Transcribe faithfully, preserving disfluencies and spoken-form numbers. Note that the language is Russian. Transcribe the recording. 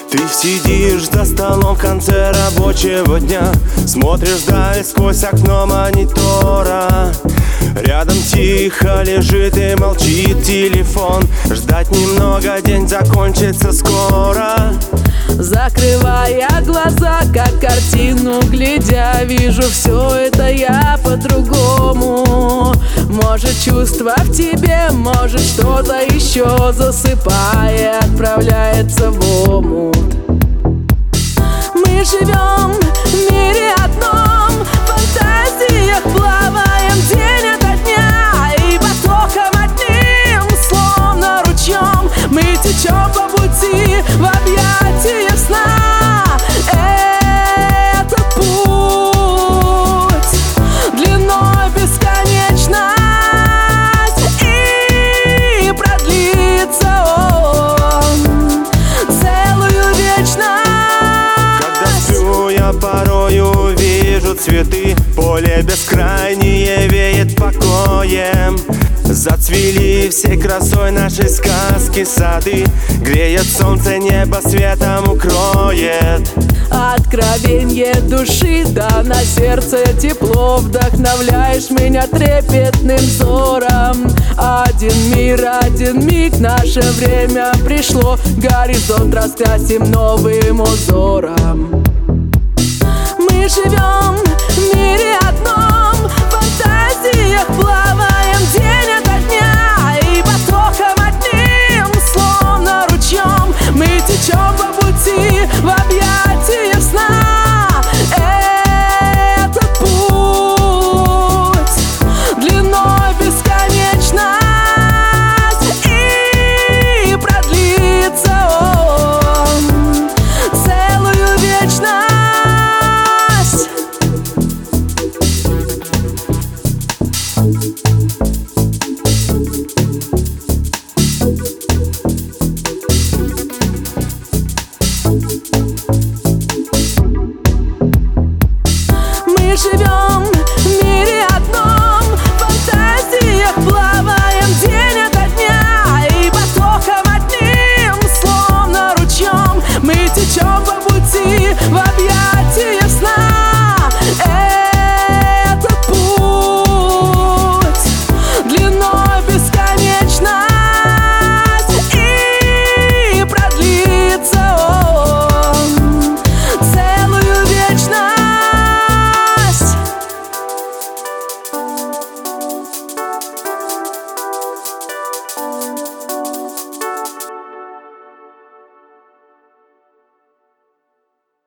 Ты сидишь за столом в конце рабочего дня, смотришь вдаль сквозь окно монитора. Рядом тихо лежит и молчит телефон. Ждать немного, день закончится скоро. Закрывая глаза, как картину глядя, вижу все это я по-другому. Может, чувство в тебе, может, что-то еще, засыпая, отправляется в омут. Мы живем в мире одном, в фантазиях плаваем день ото дня, и потоком одним, словно ручьем, мы течем по пути в объятия сна. Этот путь длиной бесконечность, и продлится он целую вечность. Когда сплю, я порою вижу цветы, поле бескрайнее веет покоем. Зацвели всей красой нашей сказки сады, греет солнце, небо светом укроет. Откровенье души, да на сердце тепло, вдохновляешь меня трепетным взором. Один мир, один миг, наше время пришло, горизонт раскрасим новым узором. Мы живем в мире одном, в фантазиях плаваем день ото дня, и потоком одним, словно ручьем, мы течем по пути в объятия сна. Этот путь длиной бесконечность, и продлится он целую вечность. Thank you.